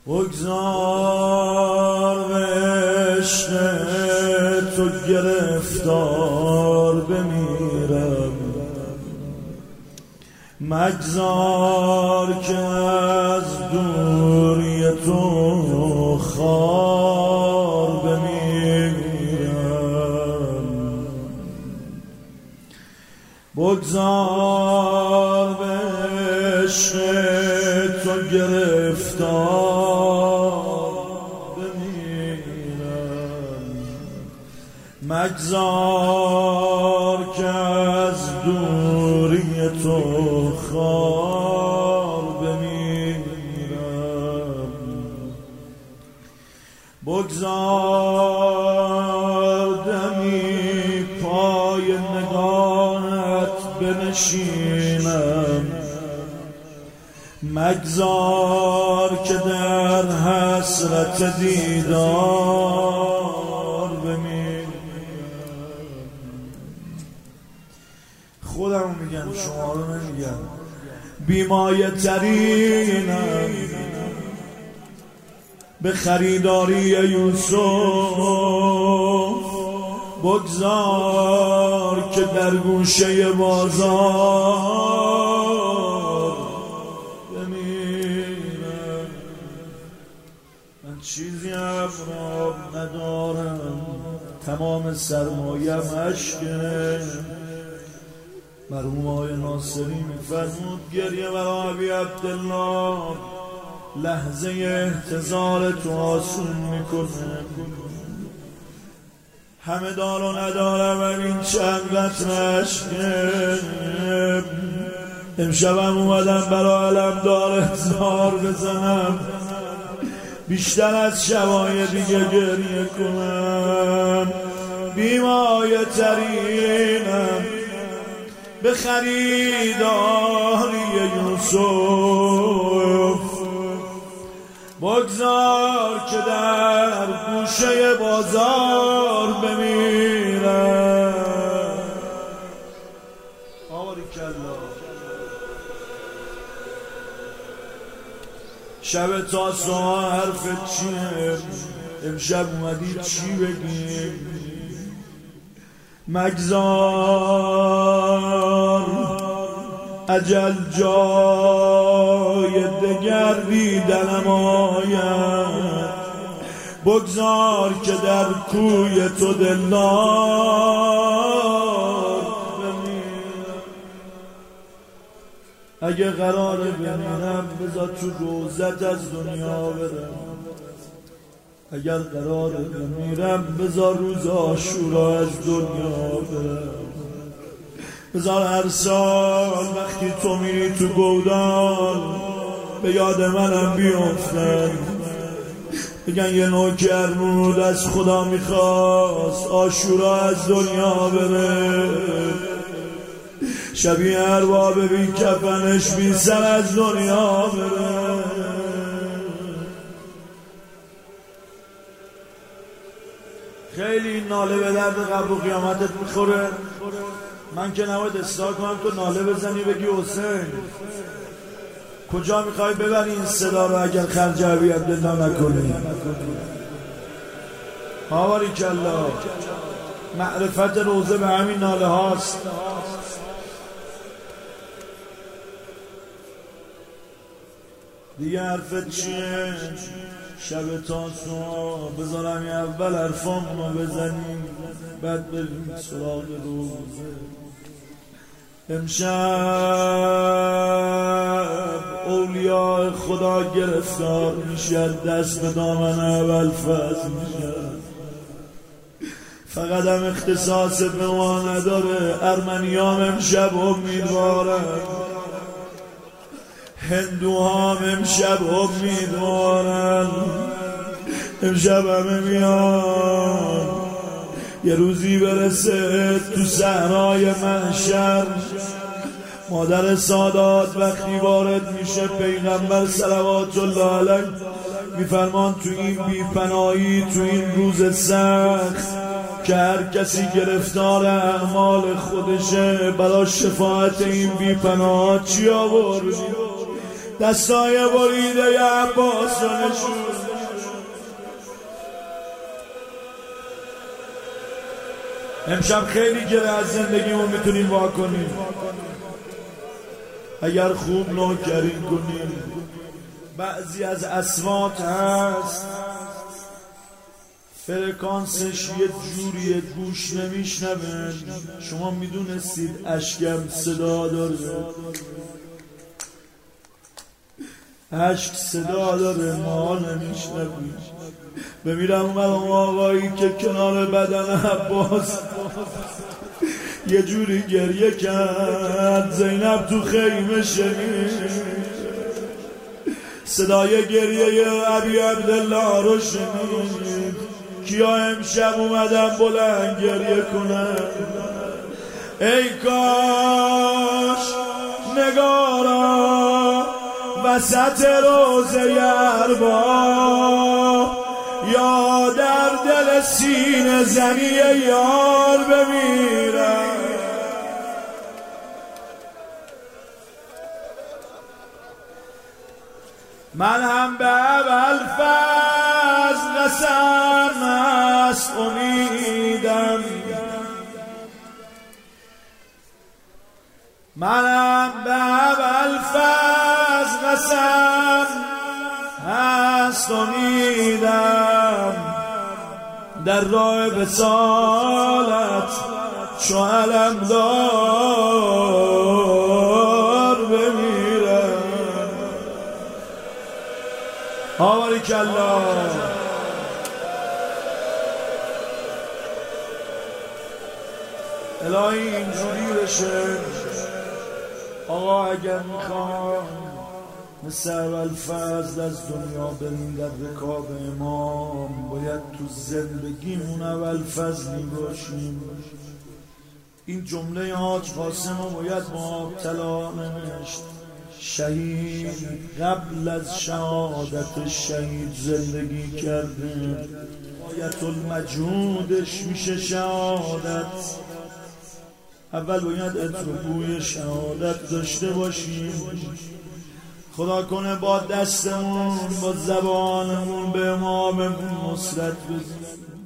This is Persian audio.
بگذار به عشق تو گرفتار بمیرم، مگذار که از دوری تو خار بمیرم. بگذار به عشق تو گرفتار بمیرم، مگذار که از دوری تو خار بمیرم. بگذار دمی پای نگاهت بنشینم، مگذار که در حسرت دیدار بمیرم. خودم میگم، شما رو نمیگم. بیمایه ترینم به خریداری یوسف، بگذار که در گوشه بازار بمیرم. من چیزی ابراب ندارم، تمام سرمایه‌ام اشکه. مرحوم آقای ناصری می‌فرمود گریه برای ابی عبدالله لحظه احتضار تو آسون میکنه. همه دار و ندارم این چند قطره عشقه. امشبم اومدم برای علمدار احتضار بزنم، بیشتر از شبای دیگه گریه کنم. بیمایه ترینم به خریداری یوسف، بگذار که در گوشه بازار بمیرم. آباریکالله. شب تا سوها حرفت چیه؟ امشب اومدی چی بگیم؟ مگذار اجل جای دگر دیدنم آید، بگذار که در کوی تو دلدار بمیرم. اگه قراره بمیرم بذار تو روزت از دنیا برم، اگر قراره بمیرم بذار روز عاشورا از دنیا برم. بذار هر سال وقتی تو میری تو گودال به یاد منم بیفتن، بگن یه نوکرمود از خدا میخواست عاشورا از دنیا بره، شبیه ارباب بی کفنش بی سر از دنیا بره. خیلی این ناله به درد قبر و قیامتت میخوره. من که نباید اصلاح کنم تو ناله بزنی بگی حسین کجا میخوای ببری این صدا رو اگر خرج ابی عبدالله نکنی. آباریکالله. معرفت روزه به همین ناله هاست. دیگه حرفت چیه؟ شب تا صبح بذارم یه اول حرفام رو بزنیم بعد بریم سراغ روزه. امشب اولیاء خدا گرفتار میشه، دست به دامن ابوالفضل میشه. فقط هم اختصاص به ما نداره، ارمنیام امشب امیدوارن، هندوها امشب امیدوارن. امشب همه میان یه روزی برسه تو صحرای محشر، مادر سادات وقتی وارد میشه پیغمبر صلوات الله علیه میفرمان تو این بی‌پناهی، تو این روز سخت که هر کسی گرفتار اعمال خودشه، برای شفاعت این بی‌پناه چی آوردی؟ دستای بریده ی عباس رو نشون. امشب خیلی گره از زندگیمون میتونیم واکنیم اگر خوب نوکری کنیم. بعضی از اصوات هست فرکانسش یه جوریه گوش نمیشنون. شما میدونستید اشکم صدا داره، اشک صدا داره، ما نمیشنویم. بمیرم من آقایی که کنار بدن عباس یه جوری گریه کرد. زینب تو خیمه شنید صدای گریه ابی عبدالله رو شنید. کیا امشب اومدن بلند گریه کنن؟ ای کاش نگارا وسط روزه ارباب یا در دل سینه زنی یار بمیرم. من هم به ابوالفضل قسم است امیدم، منم به ابوالفضل قسم است امیدم. در راه وصالت چو علمدار بمیرم. باریکالله. الهی اینجوری بشه آقا اگر میخوان مثل ابوالفضل از دنیا بریم در رکاب امام، باید تو زندگیمون ابوالفضلی باشیم. این جمله حاج قاسم رو باید با آبطلا نوشت. شهید قبل از شهادت شهید زندگی کرده، آیت المجهودش میشه شهادت. اول باید اتروبوی شهادت داشته باشیم. خدا کنه با دستمون با زبانمون به اماممون نصرت بزنیم.